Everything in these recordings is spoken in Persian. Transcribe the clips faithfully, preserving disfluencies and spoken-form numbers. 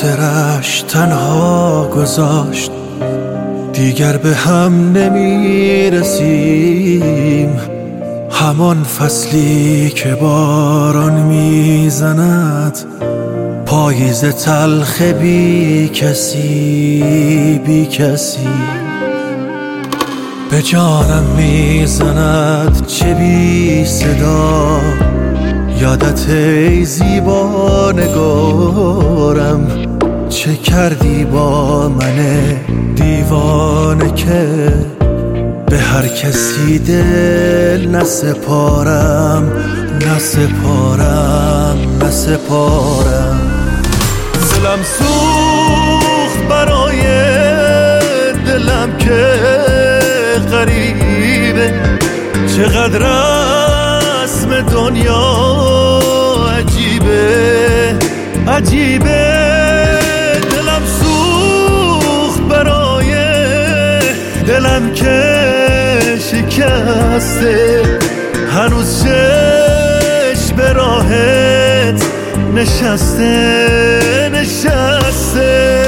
خاطرش تنها گذاشت، دیگر به هم نمیرسیم. همان فصلی که باران میزند، پاییز تلخ بی کسی بی کسی. به جانم میزند چه بی صدا، یادت ای زیبا نگارم. چه کردی با من دیوانه که به هر کسی دل نسپارم نسپارم نسپارم. دلم سوخت برای دلم که غریبه، چقدر رسم دنیا عجیبه عجیبه. دلم سوخت برای دلم که شکسته، هنوز چشم به راهت نشسته نشسته.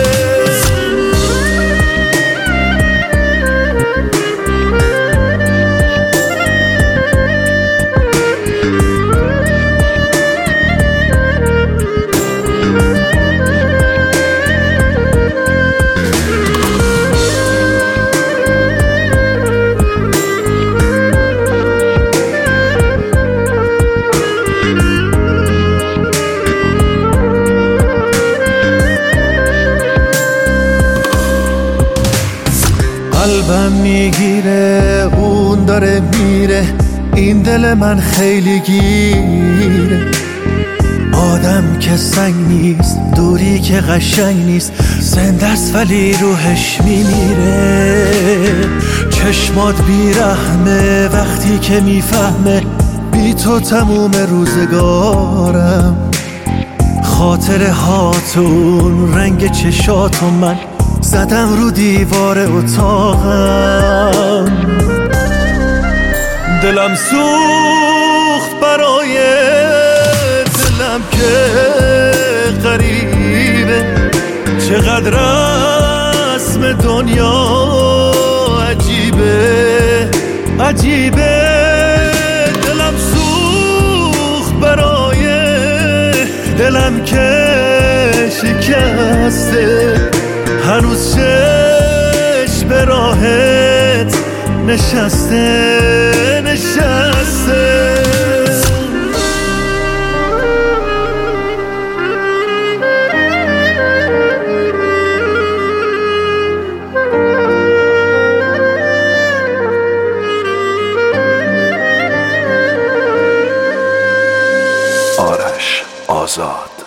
قلبم میگیره اون داره میره، این دل من خیلی گیره. آدم که سنگ نیست، دوری که قشنگ نیست، زنده است ولی روحش میمیره. چشمات بیرحمه وقتی که میفهمه بی تو تموم روزگارم. خاطره هاتون رنگ چشاتون من زدم رو دیوار اتاقم. دلم سوخت برای دلم که غریبه، چقدر رسم دنیا عجیبه عجیبه. دلم سوخت برای دلم که شکسته، هنوز چشم به راهت نشسته نشسته. آرش آزاد.